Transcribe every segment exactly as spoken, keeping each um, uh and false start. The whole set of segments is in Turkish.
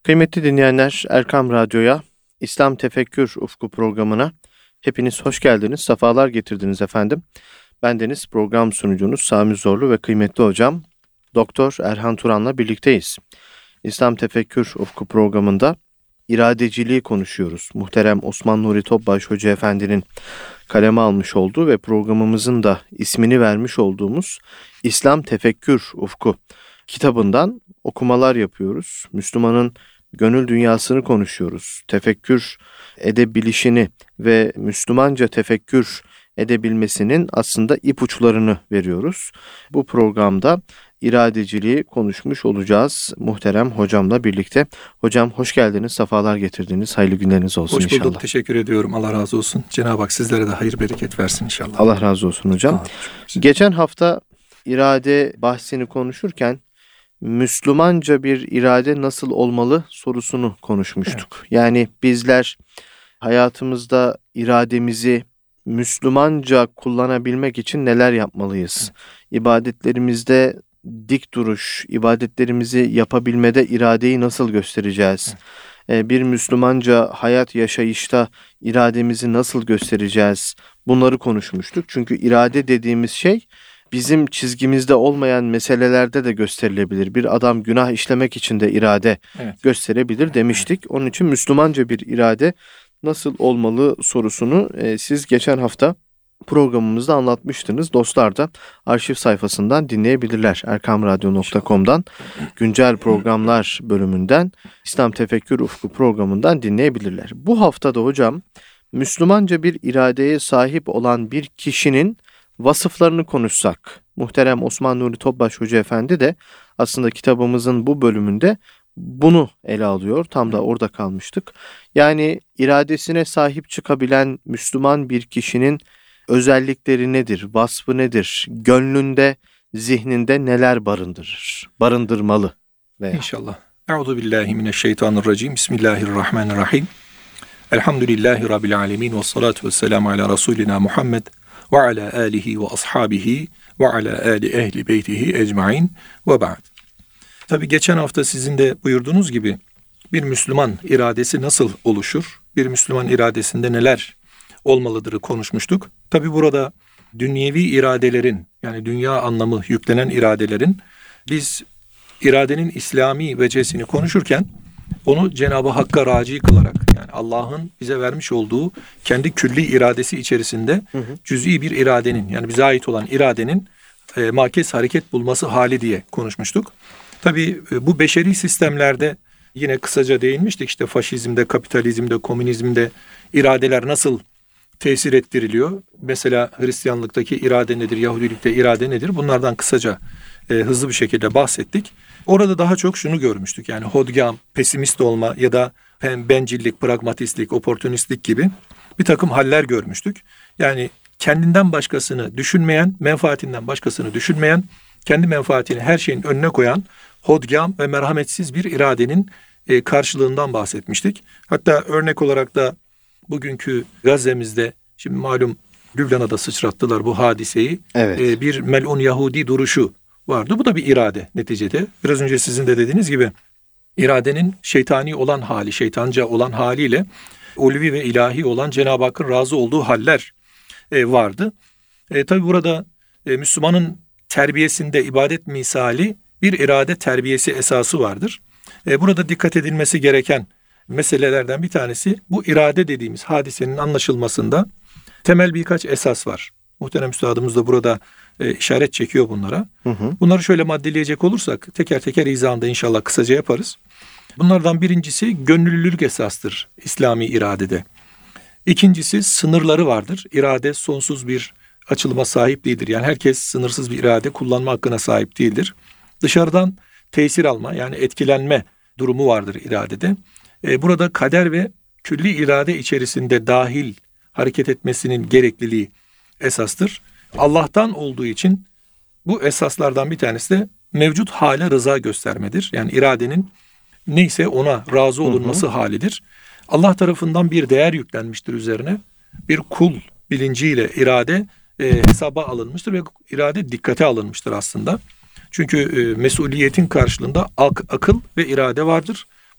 Kıymetli dinleyenler, Erkam Radyo'ya, İslam Tefekkür Ufku programına hepiniz hoş geldiniz, sefalar getirdiniz efendim. Bendeniz program sunucunuz Sami Zorlu ve kıymetli hocam Doktor Erhan Turan'la birlikteyiz. İslam Tefekkür Ufku programında iradeciliği konuşuyoruz. Muhterem Osman Nuri Topbaş Hoca Efendi'nin kaleme almış olduğu ve programımızın da ismini vermiş olduğumuz İslam Tefekkür Ufku kitabından okumalar yapıyoruz. Müslümanın gönül dünyasını konuşuyoruz. Tefekkür edebilişini ve Müslümanca tefekkür edebilmesinin aslında ipuçlarını veriyoruz. Bu programda iradeciliği konuşmuş olacağız muhterem hocamla birlikte. Hocam hoş geldiniz, sefalar getirdiniz. Hayırlı günleriniz olsun inşallah. Hoş bulduk, teşekkür ediyorum. Allah razı olsun. Cenab-ı Hak sizlere de hayır bereket versin inşallah. Allah razı olsun hocam. Allah Geçen hafta irade bahsini konuşurken Müslümanca bir irade nasıl olmalı sorusunu konuşmuştuk. Evet. Yani bizler hayatımızda irademizi Müslümanca kullanabilmek için neler yapmalıyız? Evet. İbadetlerimizde dik duruş, ibadetlerimizi yapabilmede iradeyi nasıl göstereceğiz? Evet. Bir Müslümanca hayat yaşayışta irademizi nasıl göstereceğiz? Bunları konuşmuştuk. Çünkü irade dediğimiz şey bizim çizgimizde olmayan meselelerde de gösterilebilir. Bir adam günah işlemek için de irade evet. gösterebilir demiştik. Onun için Müslümanca bir irade nasıl olmalı sorusunu e, siz geçen hafta programımızda anlatmıştınız. Dostlar da arşiv sayfasından dinleyebilirler. erkam radyo nokta com'dan güncel programlar bölümünden İslam Tefekkür Ufku programından dinleyebilirler. Bu haftada hocam Müslümanca bir iradeye sahip olan bir kişinin vasıflarını konuşsak, muhterem Osman Nuri Topbaş Hoca Efendi de aslında kitabımızın bu bölümünde bunu ele alıyor. Tam da orada kalmıştık. Yani iradesine sahip çıkabilen Müslüman bir kişinin özellikleri nedir, vasfı nedir, gönlünde, zihninde neler barındırır, barındırmalı veya. İnşallah. Euzubillahimineşşeytanirracim. Bismillahirrahmanirrahim. Elhamdülillahi Rabbil alemin ve salatu ve selamu ala Resulina Muhammed ve ala alihi ve ashabihi ve ala ali ehli beytihi ecmain ve ba'd. Tabi geçen hafta sizin de buyurduğunuz gibi bir Müslüman iradesi nasıl oluşur? Bir Müslüman iradesinde neler olmalıdırı konuşmuştuk. Tabi burada dünyevi iradelerin, yani dünya anlamı yüklenen iradelerin, biz iradenin İslami vecesini konuşurken onu Cenab-ı Hakk'a raci kılarak, yani Allah'ın bize vermiş olduğu kendi külli iradesi içerisinde hı hı. cüz'i bir iradenin, yani bize ait olan iradenin e, makes hareket bulması hali diye konuşmuştuk. Tabii e, bu beşeri sistemlerde yine kısaca değinmiştik. İşte faşizmde, kapitalizmde, komünizmde iradeler nasıl tesir ettiriliyor? Mesela Hristiyanlıktaki irade nedir? Yahudilikte irade nedir? Bunlardan kısaca e, hızlı bir şekilde bahsettik. Orada daha çok şunu görmüştük. Yani hodgam, pesimist olma ya da bencillik, pragmatistlik, oportunistlik gibi bir takım haller görmüştük. Yani kendinden başkasını düşünmeyen, menfaatinden başkasını düşünmeyen, kendi menfaatini her şeyin önüne koyan hodgam ve merhametsiz bir iradenin e, karşılığından bahsetmiştik. Hatta örnek olarak da bugünkü Gazze'mizde, şimdi malum Lübnan'a da sıçrattılar bu hadiseyi. Evet. E, bir melun Yahudi duruşu vardı. Bu da bir irade neticede. Biraz önce sizin de dediğiniz gibi iradenin şeytani olan hali, şeytanca olan haliyle ulvi ve ilahi olan Cenab-ı Hakk'ın razı olduğu haller e, vardı. E, tabi burada e, Müslümanın terbiyesinde ibadet misali bir irade terbiyesi esası vardır. E, burada dikkat edilmesi gereken meselelerden bir tanesi bu irade dediğimiz hadisenin anlaşılmasında temel birkaç esas var. Muhterem Üstadımız da burada e, işaret çekiyor bunlara. Hı hı. Bunları şöyle maddeleyecek olursak teker teker izahında inşallah kısaca yaparız. Bunlardan birincisi gönüllülük esastır İslami iradede. İkincisi sınırları vardır. İrade sonsuz bir açılıma sahip değildir. Yani herkes sınırsız bir irade kullanma hakkına sahip değildir. Dışarıdan tesir alma, yani etkilenme durumu vardır iradede. E, burada kader ve külli irade içerisinde dahil hareket etmesinin gerekliliği esastır. Allah'tan olduğu için bu esaslardan bir tanesi de mevcut hale rıza göstermedir. Yani iradenin neyse ona razı olunması hı hı. halidir. Allah tarafından bir değer yüklenmiştir üzerine. Bir kul bilinciyle irade e, hesaba alınmıştır ve irade dikkate alınmıştır aslında. Çünkü e, mesuliyetin karşılığında ak, akıl ve irade vardır.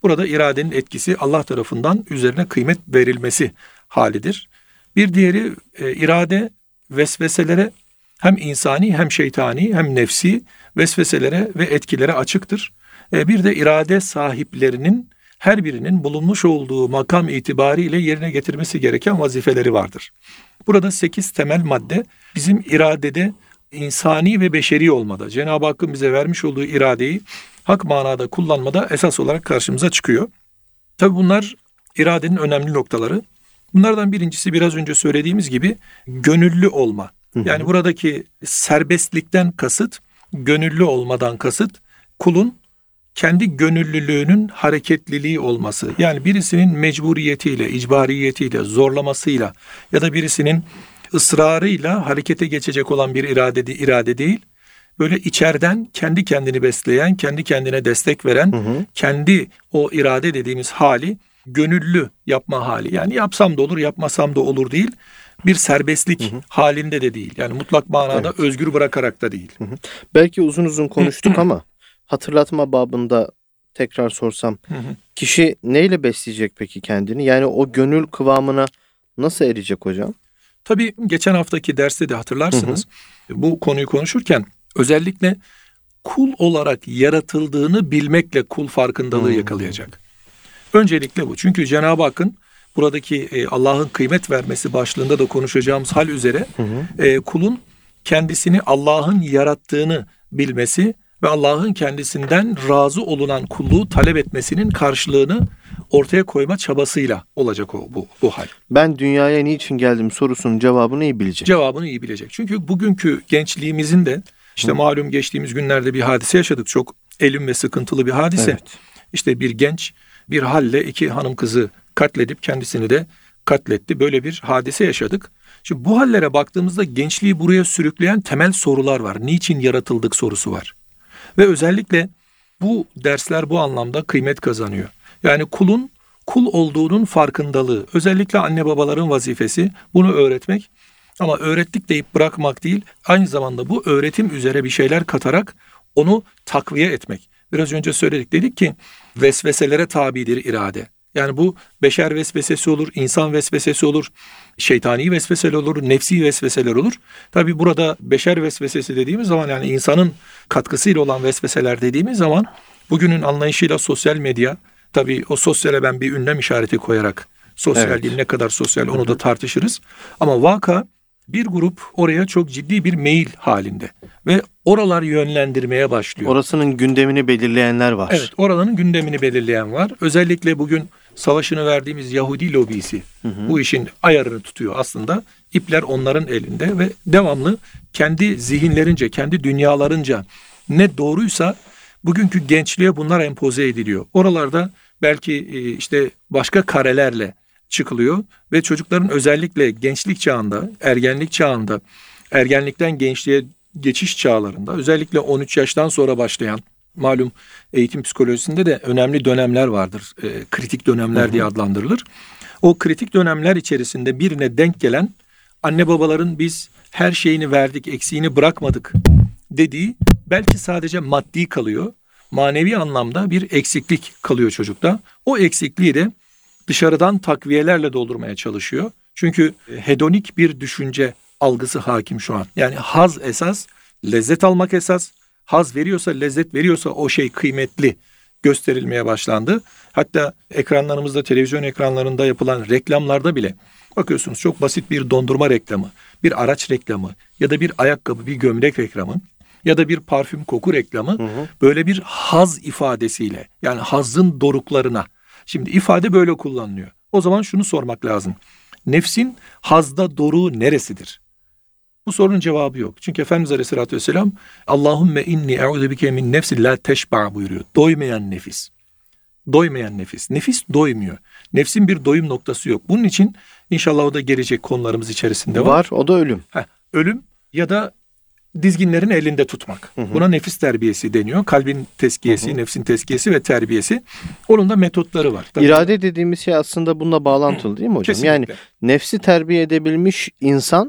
Burada iradenin etkisi Allah tarafından üzerine kıymet verilmesi halidir. Bir diğeri e, irade vesveselere hem insani hem şeytani hem nefsi vesveselere ve etkilere açıktır. E, bir de irade sahiplerinin her birinin bulunmuş olduğu makam itibariyle yerine getirmesi gereken vazifeleri vardır. Burada sekiz temel madde bizim iradede insani ve beşeri olmada, Cenab-ı Hakk'ın bize vermiş olduğu iradeyi hak manada kullanmada esas olarak karşımıza çıkıyor. Tabii bunlar iradenin önemli noktaları. Bunlardan birincisi biraz önce söylediğimiz gibi gönüllü olma. Yani buradaki serbestlikten kasıt, gönüllü olmadan kasıt, kulun kendi gönüllülüğünün hareketliliği olması. Yani birisinin mecburiyetiyle, icbariyetiyle, zorlamasıyla ya da birisinin ısrarıyla harekete geçecek olan bir irade, irade değil. Böyle içeriden kendi kendini besleyen, kendi kendine destek veren, hı hı. kendi o irade dediğimiz hali gönüllü yapma hali. Yani yapsam da olur, yapmasam da olur değil. Bir serbestlik hı hı. halinde de değil. Yani mutlak manada evet. özgür bırakarak da değil. Hı hı. Belki uzun uzun konuştuk ama hatırlatma babında tekrar sorsam, hı hı. kişi neyle besleyecek peki kendini? Yani o gönül kıvamına nasıl erecek hocam? Tabii geçen haftaki derste de hatırlarsınız. Hı hı. Bu konuyu konuşurken özellikle kul olarak yaratıldığını bilmekle kul farkındalığı hı. yakalayacak. Öncelikle bu. Çünkü Cenab-ı Hakk'ın buradaki e, Allah'ın kıymet vermesi başlığında da konuşacağımız hal üzere hı hı. E, kulun kendisini Allah'ın yarattığını bilmesi ve Allah'ın kendisinden razı olunan kulluğu talep etmesinin karşılığını ortaya koyma çabasıyla olacak o bu, bu hal. Ben dünyaya niçin geldim sorusunun cevabını iyi bilecek. Cevabını iyi bilecek. Çünkü bugünkü gençliğimizin de işte hı. malum geçtiğimiz günlerde bir hadise yaşadık. Çok elim ve sıkıntılı bir hadise. Evet. İşte bir genç bir halle iki hanım kızı katledip kendisini de katletti. Böyle bir hadise yaşadık. Şimdi bu hallere baktığımızda gençliği buraya sürükleyen temel sorular var. Niçin yaratıldık sorusu var. Ve özellikle bu dersler bu anlamda kıymet kazanıyor. Yani kulun kul olduğunun farkındalığı, özellikle anne babaların vazifesi bunu öğretmek. Ama öğrettik deyip bırakmak değil, aynı zamanda bu öğretim üzere bir şeyler katarak onu takviye etmek. Biraz önce söyledik, dedik ki vesveselere tabidir irade. Yani bu beşer vesvesesi olur, insan vesvesesi olur, şeytani vesveseler olur, nefsi vesveseler olur. Tabii burada beşer vesvesesi dediğimiz zaman, yani insanın katkısıyla olan vesveseler dediğimiz zaman bugünün anlayışıyla sosyal medya, tabii o sosyale ben bir ünlem işareti koyarak sosyal evet. değil, ne kadar sosyal onu da tartışırız. Ama vaka bir grup oraya çok ciddi bir meyil halinde ve oralar yönlendirmeye başlıyor. Orasının gündemini belirleyenler var. Evet, oraların gündemini belirleyen var. Özellikle bugün savaşını verdiğimiz Yahudi lobisi hı hı. bu işin ayarını tutuyor aslında. İpler onların elinde ve devamlı kendi zihinlerince, kendi dünyalarınca ne doğruysa bugünkü gençliğe bunlar empoze ediliyor. Oralarda belki işte başka karelerle çıkılıyor ve çocukların özellikle gençlik çağında, ergenlik çağında, ergenlikten gençliğe geçiş çağlarında, özellikle on üç yaştan sonra başlayan, malum eğitim psikolojisinde de önemli dönemler vardır. E, kritik dönemler hı hı. diye adlandırılır. O kritik dönemler içerisinde birine denk gelen anne babaların biz her şeyini verdik, eksiğini bırakmadık dediği belki sadece maddi kalıyor. Manevi anlamda bir eksiklik kalıyor çocukta. O eksikliği de dışarıdan takviyelerle doldurmaya çalışıyor. Çünkü hedonik bir düşünce algısı hakim şu an. Yani haz esas, lezzet almak esas. Haz veriyorsa, lezzet veriyorsa o şey kıymetli gösterilmeye başlandı. Hatta ekranlarımızda, televizyon ekranlarında yapılan reklamlarda bile bakıyorsunuz, çok basit bir dondurma reklamı, bir araç reklamı ya da bir ayakkabı, bir gömlek reklamı ya da bir parfüm koku reklamı hı hı. böyle bir haz ifadesiyle, yani hazın doruklarına. Şimdi ifade böyle kullanılıyor. O zaman şunu sormak lazım. Nefsin hazda doruğu neresidir? Bu sorunun cevabı yok. Çünkü Efendimiz Aleyhisselatü Vesselam Allahümme inni e'udhu bike min nefsin la teşba buyuruyor. Doymayan nefis. Doymayan nefis. Nefis doymuyor. Nefsin bir doyum noktası yok. Bunun için inşallah o da gelecek konularımız içerisinde var. Var, o da ölüm. Heh, ölüm ya da dizginlerin elinde tutmak. Hı hı. Buna nefis terbiyesi deniyor. Kalbin tezkiyesi, hı hı. nefsin tezkiyesi ve terbiyesi. Onun da metotları var. Tabii İrade dediğimiz şey aslında bununla bağlantılı değil mi hocam? Kesinlikle. Yani nefsi terbiye edebilmiş insan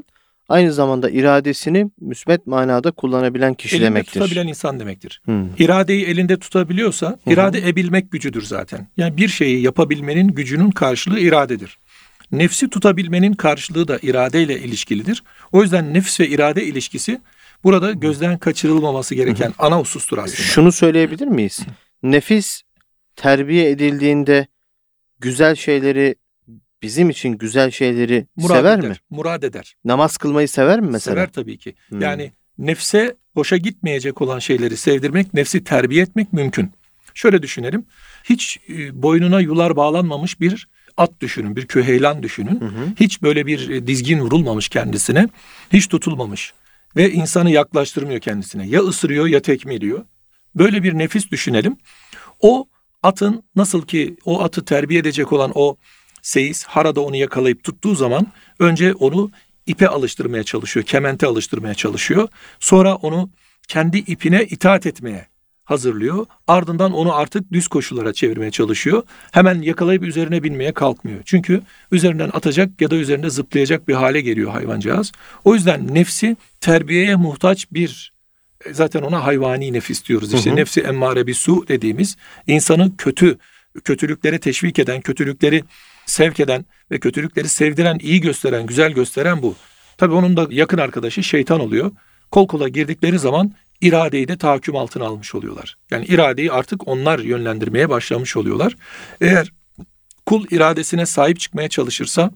aynı zamanda iradesini müsbet manada kullanabilen kişi elinde demektir. Elinde tutabilen insan demektir. Hmm. İradeyi elinde tutabiliyorsa, Hı-hı. irade ebilmek gücüdür zaten. Yani bir şeyi yapabilmenin gücünün karşılığı iradedir. Nefsi tutabilmenin karşılığı da iradeyle ilişkilidir. O yüzden nefs ve irade ilişkisi burada gözden kaçırılmaması gereken Hı-hı. ana husustur aslında. Şunu söyleyebilir miyiz? Nefis terbiye edildiğinde güzel şeyleri, bizim için güzel şeyleri murad sever eder, mi? Murad eder. Namaz kılmayı sever mi mesela? Sever tabii ki. Hmm. Yani nefse boşa gitmeyecek olan şeyleri sevdirmek, nefsi terbiye etmek mümkün. Şöyle düşünelim. Hiç boynuna yular bağlanmamış bir at düşünün, bir küheylan düşünün. Hı hı. Hiç böyle bir dizgin vurulmamış kendisine, hiç tutulmamış ve insanı yaklaştırmıyor kendisine. Ya ısırıyor ya tekmeliyor. Böyle bir nefis düşünelim. O atın, nasıl ki o atı terbiye edecek olan o seyis, harada onu yakalayıp tuttuğu zaman önce onu ipe alıştırmaya çalışıyor, kemente alıştırmaya çalışıyor. Sonra onu kendi ipine itaat etmeye hazırlıyor. Ardından onu artık düz koşullara çevirmeye çalışıyor. Hemen yakalayıp üzerine binmeye kalkmıyor. Çünkü üzerinden atacak ya da üzerinde zıplayacak bir hale geliyor hayvancağız. O yüzden nefsi terbiyeye muhtaç bir, zaten ona hayvani nefis diyoruz. İşte hı hı. Nefsi emmare bisu dediğimiz, insanı kötü, kötülükleri teşvik eden, kötülükleri sevk eden ve kötülükleri sevdiren, iyi gösteren, güzel gösteren bu. Tabii onun da yakın arkadaşı şeytan oluyor. Kol kola girdikleri zaman iradeyi de tahakküm altına almış oluyorlar. Yani iradeyi artık onlar yönlendirmeye başlamış oluyorlar. Eğer kul iradesine sahip çıkmaya çalışırsa,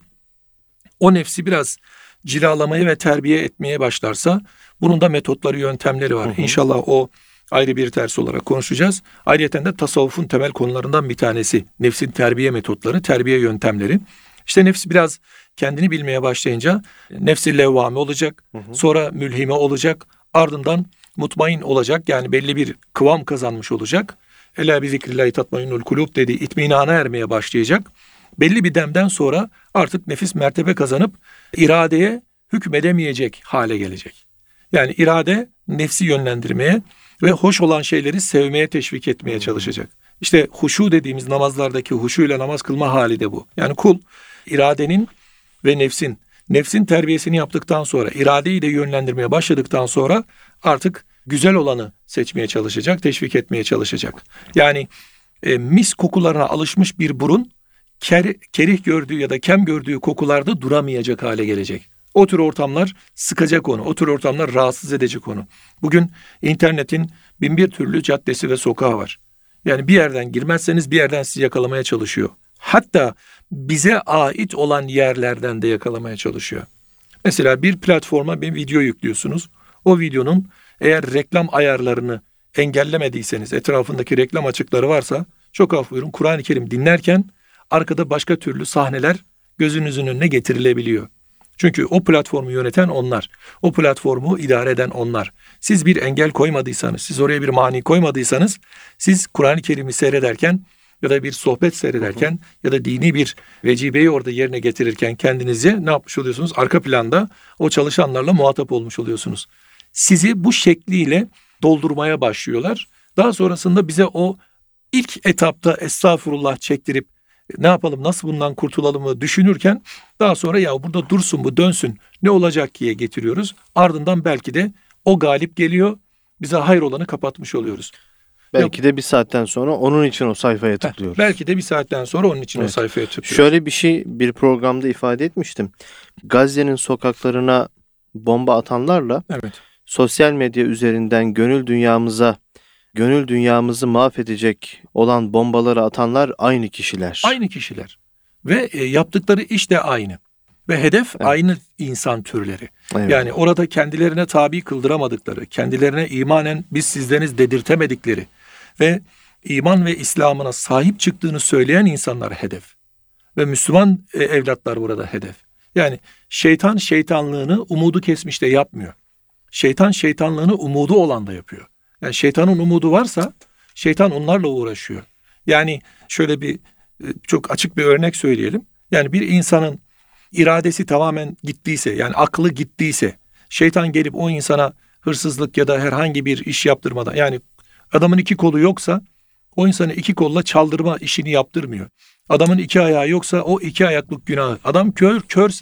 o nefsi biraz cilalamaya ve terbiye etmeye başlarsa, bunun da metotları, yöntemleri var. Hı hı. İnşallah o ayrı bir ders olarak konuşacağız. Ayrıca de tasavvufun temel konularından bir tanesi nefsin terbiye metotları, terbiye yöntemleri. İşte nefs biraz kendini bilmeye başlayınca nefsi levvame olacak, hı hı. sonra mülhime olacak, ardından mutmain olacak, yani belli bir kıvam kazanmış olacak. Ela bi zikrillahi tatmainnul kulub dediği itminana ermeye başlayacak. Belli bir demden sonra artık nefis mertebe kazanıp iradeye hükmedemeyecek hale gelecek. Yani irade nefsi yönlendirmeye ve hoş olan şeyleri sevmeye teşvik etmeye çalışacak. İşte huşu dediğimiz namazlardaki huşuyla namaz kılma hali de bu. Yani kul iradenin ve nefsin, nefsin terbiyesini yaptıktan sonra, iradeyi de yönlendirmeye başladıktan sonra artık güzel olanı seçmeye çalışacak, teşvik etmeye çalışacak. Yani e, mis kokularına alışmış bir burun, ker, kerih gördüğü ya da kem gördüğü kokularda duramayacak hale gelecek. O tür ortamlar sıkacak onu, o tür ortamlar rahatsız edecek onu. Bugün internetin bin bir türlü caddesi ve sokağı var. Yani bir yerden girmezseniz bir yerden sizi yakalamaya çalışıyor. Hatta bize ait olan yerlerden de yakalamaya çalışıyor. Mesela bir platforma bir video yüklüyorsunuz. O videonun eğer reklam ayarlarını engellemediyseniz, etrafındaki reklam açıkları varsa, çok af buyurun, Kur'an-ı Kerim dinlerken arkada başka türlü sahneler gözünüzün önüne getirilebiliyor. Çünkü o platformu yöneten onlar. O platformu idare eden onlar. Siz bir engel koymadıysanız, siz oraya bir mani koymadıysanız, siz Kur'an-ı Kerim'i seyrederken ya da bir sohbet seyrederken hı hı. ya da dini bir vecibeyi orada yerine getirirken kendinizi ne yapmış oluyorsunuz? Arka planda o çalışanlarla muhatap olmuş oluyorsunuz. Sizi bu şekliyle doldurmaya başlıyorlar. Daha sonrasında bize o ilk etapta estağfurullah çektirip ne yapalım, nasıl bundan kurtulalımı düşünürken daha sonra ya burada dursun bu, dönsün, ne olacak ki'ye getiriyoruz. Ardından belki de o galip geliyor, bize hayır olanı kapatmış oluyoruz. Belki ya, de bir saatten sonra onun için o sayfaya tıklıyoruz. Belki de bir saatten sonra onun için evet. o sayfaya tıklıyoruz. Şöyle bir şey bir programda ifade etmiştim. Gazze'nin sokaklarına bomba atanlarla evet. sosyal medya üzerinden gönül dünyamıza Gönül dünyamızı mahvedecek olan bombaları atanlar aynı kişiler. Aynı kişiler. Ve e, yaptıkları iş de aynı. Ve hedef evet. aynı insan türleri. Evet. Yani orada kendilerine tabi kıldıramadıkları, kendilerine imanen biz sizleriz dedirtemedikleri ve iman ve İslam'ına sahip çıktığını söyleyen insanlar hedef. Ve Müslüman e, evlatlar burada hedef. Yani şeytan şeytanlığını umudu kesmiş de yapmıyor. Şeytan şeytanlığını umudu olan da yapıyor. Yani şeytanın umudu varsa şeytan onlarla uğraşıyor. Yani şöyle bir çok açık bir örnek söyleyelim. Yani bir insanın iradesi tamamen gittiyse, yani aklı gittiyse, şeytan gelip o insana hırsızlık ya da herhangi bir iş yaptırmadan, yani adamın iki kolu yoksa o insanı iki kolla çaldırma işini yaptırmıyor. Adamın iki ayağı yoksa o iki ayaklık günahı. Adam kör, körse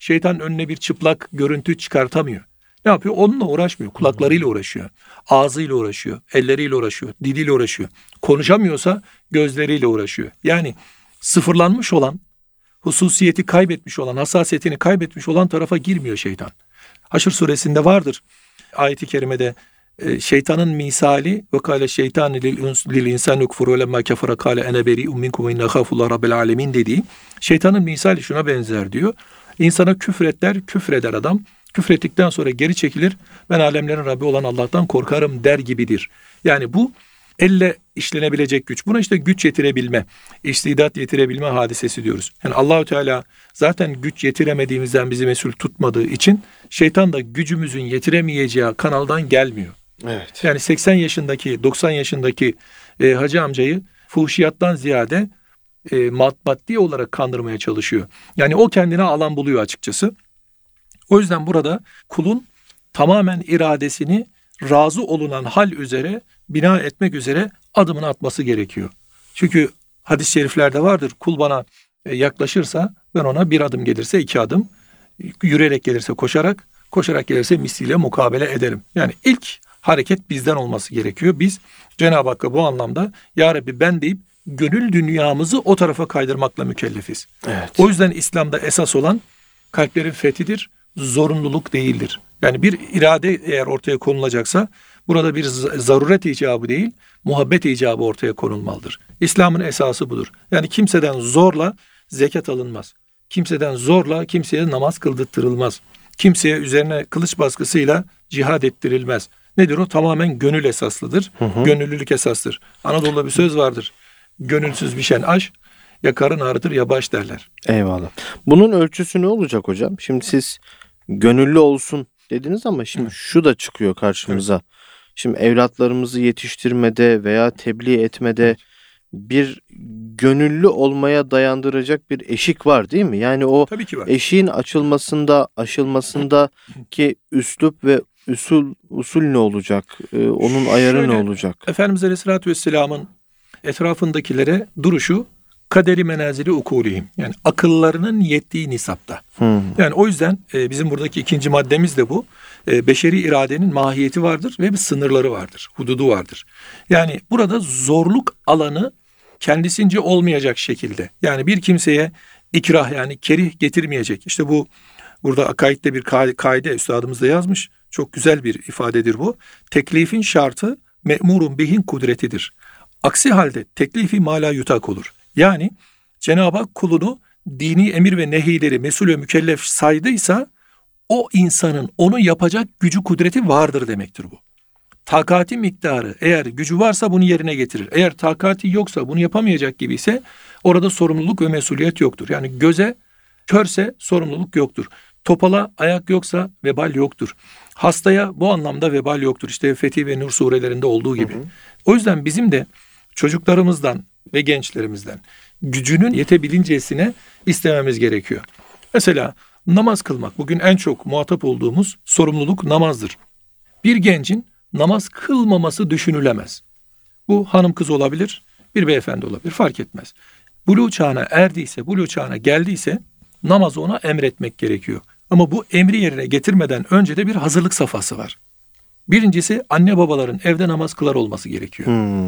şeytan önüne bir çıplak görüntü çıkartamıyor. Ne yapıyor? Onunla uğraşmıyor. Kulaklarıyla uğraşıyor. Ağzıyla uğraşıyor. Elleriyle uğraşıyor. Diliyle uğraşıyor. Konuşamıyorsa gözleriyle uğraşıyor. Yani sıfırlanmış olan, hususiyeti kaybetmiş olan, hassasiyetini kaybetmiş olan tarafa girmiyor şeytan. Haşr suresinde vardır. Ayet-i kerimede şeytanın misali ve kâle şeytan lil insan yukfur ve lemma kefere kâle ene beri'un minkum ve inne khâfullah rabbil alemin dediği şeytanın misali şuna benzer diyor. İnsana küfretler, küfreder adam. Küfrettikten sonra geri çekilir. Ben alemlerin Rabbi olan Allah'tan korkarım der gibidir. Yani bu elle işlenebilecek güç. Buna işte güç yetirebilme, istidat yetirebilme hadisesi diyoruz. Yani Allahü Teala zaten güç yetiremediğimizden bizi mesul tutmadığı için şeytan da gücümüzün yetiremeyeceği kanaldan gelmiyor. Evet. Yani seksen yaşındaki, doksan yaşındaki e, hacı amcayı fuhşiyattan ziyade e, maddi olarak kandırmaya çalışıyor. Yani o kendine alan buluyor açıkçası. O yüzden burada kulun tamamen iradesini razı olunan hal üzere bina etmek üzere adımını atması gerekiyor. Çünkü hadis-i şeriflerde vardır. Kul bana yaklaşırsa ben ona bir adım gelirse iki adım, yürüyerek gelirse koşarak, koşarak gelirse misliyle mukabele ederim. Yani ilk hareket bizden olması gerekiyor. Biz Cenab-ı Hakk'a bu anlamda Ya Rabbi ben deyip gönül dünyamızı o tarafa kaydırmakla mükellefiz. Evet. O yüzden İslam'da esas olan kalplerin fethidir, zorunluluk değildir. Yani bir irade eğer ortaya konulacaksa burada bir zaruret icabı değil, muhabbet icabı ortaya konulmalıdır. İslam'ın esası budur. Yani kimseden zorla zekat alınmaz. Kimseden zorla kimseye namaz kıldırtılmaz. Kimseye üzerine kılıç baskısıyla cihad ettirilmez. Nedir o? Tamamen gönül esaslıdır. Hı hı. Gönüllülük esastır. Anadolu'da bir söz vardır. Gönülsüz pişen aş ya karın ağrıtır ya baş derler. Eyvallah. Bunun ölçüsü ne olacak hocam? Şimdi siz gönüllü olsun dediniz ama şimdi evet. şu da çıkıyor karşımıza. Evet. Şimdi evlatlarımızı yetiştirmede veya tebliğ etmede evet. bir gönüllü olmaya dayandıracak bir eşik var değil mi? Yani o eşiğin açılmasında, aşılmasında ki üslup ve usul usul ne olacak? Ee, onun ayarı Şöyle, ne olacak? Efendimiz Aleyhisselatü Vesselam'ın etrafındakilere duruşu kaderi menazili ukulihim. Yani akıllarının yettiği nisapta. Hmm. Yani o yüzden e, bizim buradaki ikinci maddemiz de bu. E, beşeri iradenin mahiyeti vardır ve bir sınırları vardır. Hududu vardır. Yani burada zorluk alanı kendisince olmayacak şekilde. Yani bir kimseye ikrah yani kerih getirmeyecek. İşte bu burada akaidde bir kaide üstadımız da yazmış. Çok güzel bir ifadedir bu. Teklifin şartı me'murun bihin kudretidir. Aksi halde teklifi mala yutak olur. Yani Cenab-ı Hak kulunu dini emir ve nehileri mesul ve mükellef saydıysa o insanın onu yapacak gücü kudreti vardır demektir bu. Takati miktarı eğer gücü varsa bunu yerine getirir. Eğer takati yoksa bunu yapamayacak gibi ise orada sorumluluk ve mesuliyet yoktur. Yani göze körse sorumluluk yoktur. Topala ayak yoksa vebal yoktur. Hastaya bu anlamda vebal yoktur. İşte Fetih ve Nur surelerinde olduğu gibi. Hı hı. O yüzden bizim de çocuklarımızdan ve gençlerimizden gücünün yetebilincesine istememiz gerekiyor. Mesela namaz kılmak bugün en çok muhatap olduğumuz sorumluluk namazdır. Bir gencin namaz kılmaması düşünülemez. Bu hanım kız olabilir, bir beyefendi olabilir, fark etmez. Buluğ çağına erdiyse, buluğ çağına geldiyse namazı ona emretmek gerekiyor. Ama bu emri yerine getirmeden önce de bir hazırlık safhası var. Birincisi anne babaların evde namaz kılar olması gerekiyor. Hmm.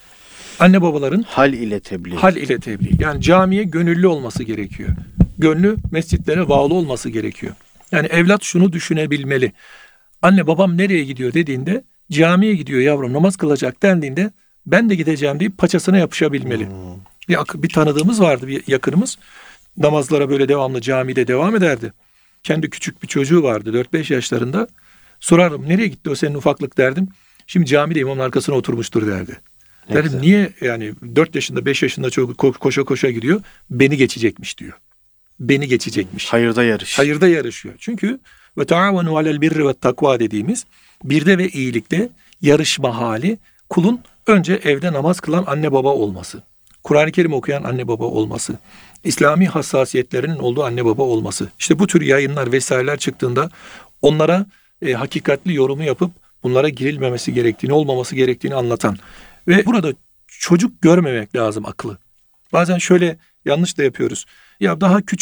Anne babaların hal ile tebliğ. Hal ile tebliğ. Yani camiye gönüllü olması gerekiyor. Gönlü mescitlere bağlı olması gerekiyor. Yani evlat şunu düşünebilmeli. Anne babam nereye gidiyor dediğinde camiye gidiyor yavrum namaz kılacak dendiğinde ben de gideceğim deyip paçasına yapışabilmeli. Hmm. Bir, bir tanıdığımız vardı, bir yakınımız. Namazlara böyle devamlı camide devam ederdi. Kendi küçük bir çocuğu vardı dört beş yaşlarında. Sorarım nereye gitti o senin ufaklık derdim. Şimdi camide imamın arkasına oturmuştur derdi. Ne derdim güzel. Niye yani dört yaşında beş yaşında çocuk koşa koşa gidiyor. Beni geçecekmiş diyor. Beni geçecekmiş. Hayırda yarış. Hayırda yarışıyor. Çünkü ve taavenu alel birri ve takva dediğimiz birde ve iyilikte yarışma hali kulun önce evde namaz kılan anne baba olması. Kur'an-ı Kerim okuyan anne baba olması. İslami hassasiyetlerinin olduğu anne baba olması. İşte bu tür yayınlar vesaireler çıktığında onlara e, hakikatli yorumu yapıp bunlara girilmemesi gerektiğini, olmaması gerektiğini anlatan. Ve burada çocuk görmemek lazım aklı. Bazen şöyle yanlış da yapıyoruz. Ya daha küçük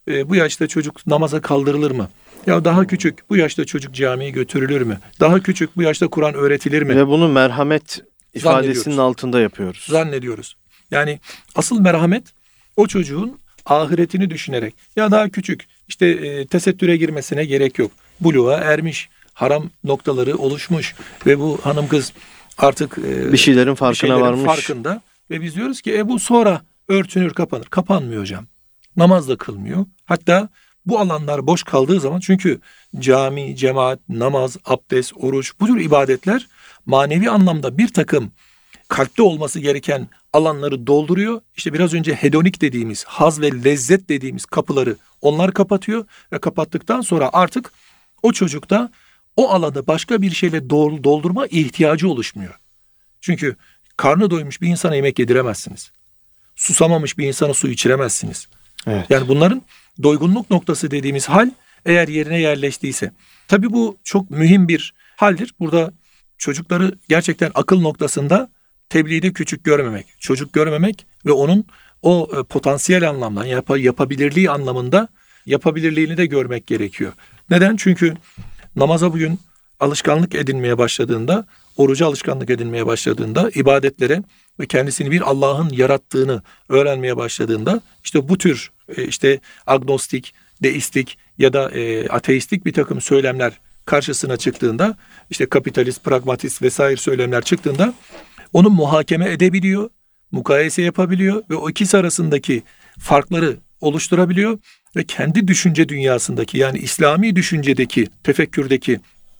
e, bu yaşta çocuk namaza kaldırılır mı? Ya daha küçük bu yaşta çocuk camiye götürülür mü? Daha küçük bu yaşta Kur'an öğretilir mi? Ve bunu merhamet ifadesinin altında yapıyoruz. Zannediyoruz. Yani asıl merhamet o çocuğun ahiretini düşünerek, ya daha küçük işte e, tesettüre girmesine gerek yok. Buluğa ermiş, haram noktaları oluşmuş ve bu hanım kız artık e, bir şeylerin farkına bir şeylerin varmış. farkında ve biz diyoruz ki e, bu sonra örtünür, kapanır. Kapanmıyor hocam. Namaz da kılmıyor. Hatta bu alanlar boş kaldığı zaman, çünkü cami, cemaat, namaz, abdest, oruç, bu tür ibadetler manevi anlamda bir takım kalpte olması gereken alanları dolduruyor. İşte biraz önce hedonik dediğimiz, haz ve lezzet dediğimiz kapıları onlar kapatıyor ve kapattıktan sonra artık o çocukta o alanda başka bir şeyle doldurma ihtiyacı oluşmuyor. Çünkü karnı doymuş bir insana yemek yediremezsiniz. Susamamış bir insana su içiremezsiniz. Evet. Yani bunların doygunluk noktası dediğimiz hal eğer yerine yerleştiyse. Tabii bu çok mühim bir haldir. Burada çocukları gerçekten akıl noktasında tebliğde küçük görmemek, çocuk görmemek ve onun o potansiyel anlamda, yap- yapabilirliği anlamında yapabilirliğini de görmek gerekiyor. Neden? Çünkü namaza bugün alışkanlık edinmeye başladığında, oruca alışkanlık edinmeye başladığında, ibadetlere ve kendisini bir Allah'ın yarattığını öğrenmeye başladığında, işte bu tür işte agnostik, deistik ya da e, ateistik bir takım söylemler karşısına çıktığında, işte kapitalist, pragmatist vesaire söylemler çıktığında onu muhakeme edebiliyor, mukayese yapabiliyor ve o ikisi arasındaki farkları oluşturabiliyor ve kendi düşünce dünyasındaki, yani İslami düşüncedeki, tefekkürdeki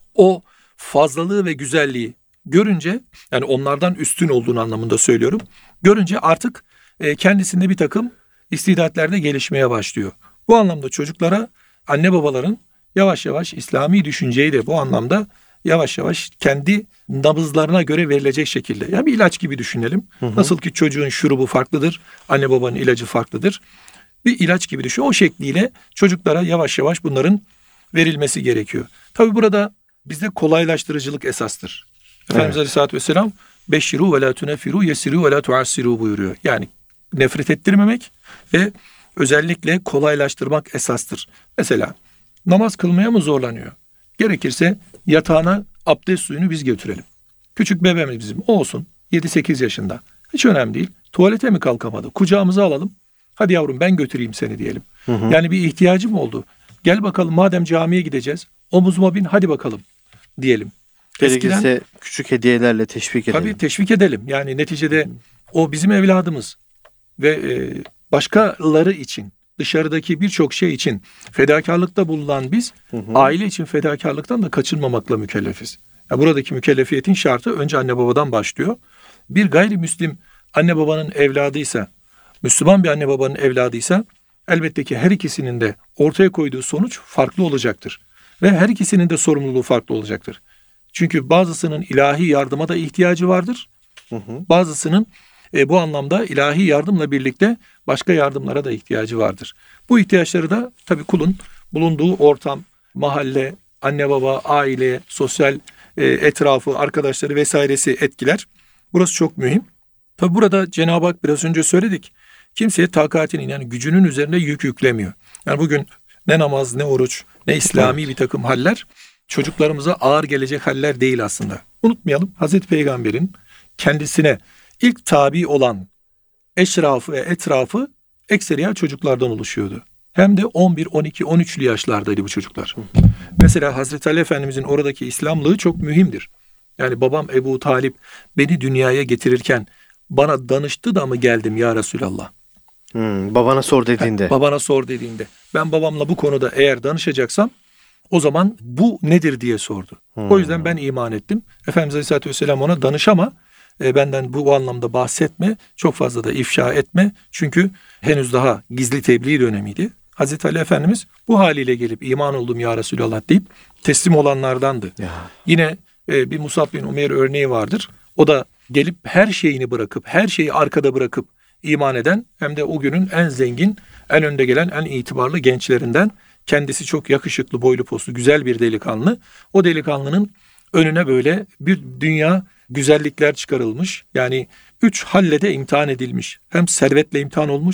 o fazlalığı ve güzelliği görünce, yani onlardan üstün olduğunu anlamında söylüyorum, görünce artık e, kendisinde bir takım istidatler de gelişmeye başlıyor. Bu anlamda çocuklara anne babaların yavaş yavaş İslami düşünceyi de bu anlamda yavaş yavaş kendi nabızlarına göre verilecek şekilde. Yani bir ilaç gibi düşünelim. Hı hı. Nasıl ki çocuğun şurubu farklıdır, anne babanın ilacı farklıdır. Bir ilaç gibi düşün. O şekliyle çocuklara yavaş yavaş bunların verilmesi gerekiyor. Tabii burada bizde kolaylaştırıcılık esastır. Efendimiz evet. Aleyhisselatü Vesselam beşşiru ve la tunefiru yesiru ve la tuassiru buyuruyor. Yani nefret ettirmemek ve özellikle kolaylaştırmak esastır. Mesela namaz kılmaya mı zorlanıyor? Gerekirse yatağına abdest suyunu biz götürelim. Küçük bebeğimiz bizim olsun, yedi sekiz yaşında. Hiç önemli değil. Tuvalete mi kalkamadı? Kucağımıza alalım. Hadi yavrum ben götüreyim seni diyelim. Hı hı. Yani bir ihtiyacım oldu. Gel bakalım, madem camiye gideceğiz, omuzuma bin hadi bakalım diyelim. Gerekirse Eskiden, küçük hediyelerle teşvik edelim. Tabii teşvik edelim. Yani neticede o bizim evladımız ve e, başkaları için, dışarıdaki birçok şey için fedakarlıkta bulunan biz, hı hı. aile için fedakarlıktan da kaçınmamakla mükellefiz. Yani buradaki mükellefiyetin şartı önce anne babadan başlıyor. Bir gayrimüslim anne babanın evladıysa, Müslüman bir anne babanın evladıysa, elbette ki her ikisinin de ortaya koyduğu sonuç farklı olacaktır. Ve her ikisinin de sorumluluğu farklı olacaktır. Çünkü bazısının ilahi yardıma da ihtiyacı vardır. Hı hı. Bazısının e, bu anlamda ilahi yardımla birlikte başka yardımlara da ihtiyacı vardır. Bu ihtiyaçları da tabii kulun bulunduğu ortam, mahalle, anne baba, aile, sosyal e, etrafı, arkadaşları vesairesi etkiler. Burası çok mühim. Tabii burada Cenab-ı Hak biraz önce söyledik. Kimseye takatinin, yani gücünün üzerine yük yüklemiyor. Yani bugün ne namaz, ne oruç, ne İslami bir takım haller çocuklarımıza ağır gelecek haller değil aslında. Unutmayalım, Hazreti Peygamber'in kendisine ilk tabi olan eşrafı ve etrafı ekseriya çocuklardan oluşuyordu. Hem de on bir, on iki, on üçlü yaşlardaydı bu çocuklar. Mesela Hazreti Ali Efendimizin oradaki İslamlığı çok mühimdir. Yani babam Ebu Talip beni dünyaya getirirken bana danıştı da mı geldim ya Resulallah? Hmm, babana sor dediğinde. Ha, babana sor dediğinde. Ben babamla bu konuda eğer danışacaksam o zaman bu nedir diye sordu. Hmm. O yüzden ben iman ettim. Efendimiz Aleyhisselatü Vesselam ona danış ama e, benden bu, bu anlamda bahsetme, çok fazla da ifşa etme. Çünkü henüz daha gizli tebliğ dönemiydi. Hazreti Ali Efendimiz bu haliyle gelip iman oldum ya Resulallah deyip teslim olanlardandı. Ya. Yine e, bir Musab bin Umeyr örneği vardır. O da gelip her şeyini bırakıp, her şeyi arkada bırakıp iman eden, hem de o günün en zengin, en önde gelen, en itibarlı gençlerinden. Kendisi çok yakışıklı, boylu poslu, güzel bir delikanlı. O delikanlının önüne böyle bir dünya güzellikler çıkarılmış. Yani üç halle de imtihan edilmiş. Hem servetle imtihan olmuş,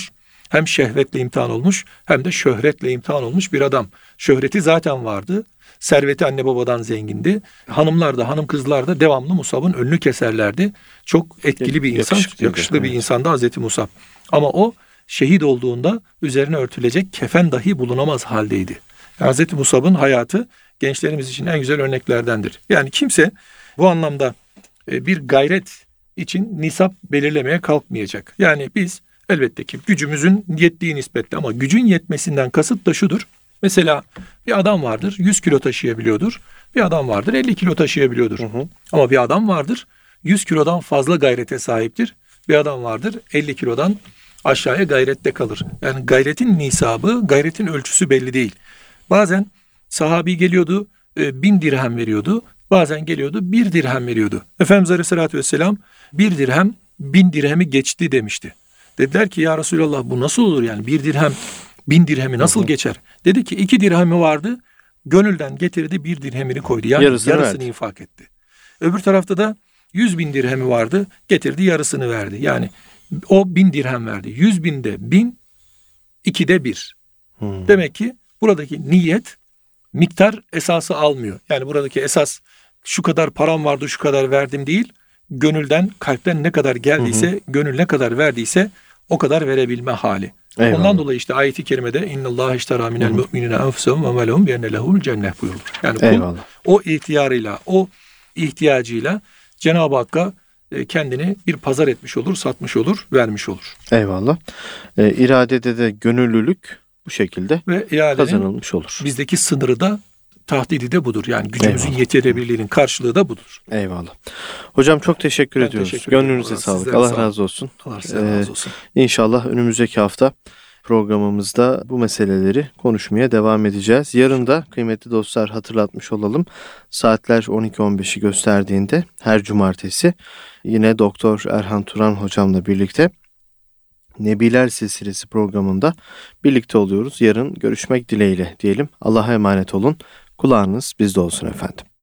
Hem şehvetle imtihan olmuş hem de şöhretle imtihan olmuş bir adam. Şöhreti zaten vardı. Serveti anne babadan zengindi. Hanımlar da hanım kızlar da devamlı Musab'ın önünü keserlerdi. Çok etkili bir insan, yakışıklı, yakışıklı bir evet. insandı Hazreti Musab. Ama o şehit olduğunda üzerine örtülecek kefen dahi bulunamaz haldeydi. Hazreti Musab'ın hayatı gençlerimiz için en güzel örneklerdendir. Yani kimse bu anlamda bir gayret için nisap belirlemeye kalkmayacak. Yani biz elbette ki gücümüzün yettiği nispetle, ama gücün yetmesinden kasıt da şudur. Mesela bir adam vardır yüz kilo taşıyabiliyordur. Bir adam vardır elli kilo taşıyabiliyordur. Hı hı. Ama bir adam vardır yüz kilodan fazla gayrete sahiptir. Bir adam vardır elli kilodan aşağıya gayrette kalır. Yani gayretin nisabı, gayretin ölçüsü belli değil. Bazen sahabi geliyordu bin dirhem veriyordu. Bazen geliyordu bir dirhem veriyordu. Efendimiz Aleyhisselatü Vesselam bir dirhem bin dirhemi geçti demişti. Dediler ki ya Resulallah bu nasıl olur yani bir dirhem bin dirhemi nasıl geçer? Dedi ki iki dirhemi vardı, gönülden getirdi bir dirhemini koydu. Yani yarısını, yarısını infak etti. Öbür tarafta da yüz bin dirhemi vardı, getirdi yarısını verdi. Yani o bin dirhem verdi. Yüz binde bin, ikide bir. Hmm. Demek ki buradaki niyet miktar esası almıyor. Yani buradaki esas şu kadar param vardı şu kadar verdim değil. Gönülden, kalpten ne kadar geldiyse, hı hı. gönül ne kadar verdiyse o kadar verebilme hali. Eyvallah. Ondan dolayı işte ayeti kerimede innallâhe işterâ minel mu'minine enfusehum ve melehum bi enne lehul cennet buyurulur. Yani kul o ihtiyarıyla, o ihtiyacıyla Cenab-ı Hakk'a kendini bir pazar etmiş olur, satmış olur, vermiş olur. Eyvallah. E, iradede de gönüllülük bu şekilde ve kazanılmış olur. Bizdeki sınırı da tahdidi de budur. Yani gücümüzün Eyvallah. Yeterebilirliğinin karşılığı da budur. Eyvallah. Hocam çok teşekkür ben ediyoruz. Teşekkür Gönlünüze Allah sağlık. Allah sağ razı olsun. Allah size razı olsun. Ee, İnşallah önümüzdeki hafta programımızda bu meseleleri konuşmaya devam edeceğiz. Yarın da kıymetli dostlar hatırlatmış olalım. Saatler on iki on beşi gösterdiğinde her cumartesi yine Doktor Erhan Turan hocamla birlikte Nebiler Silsilesi programında birlikte oluyoruz. Yarın görüşmek dileğiyle diyelim. Allah'a emanet olun. Kulağınız bizde olsun efendim.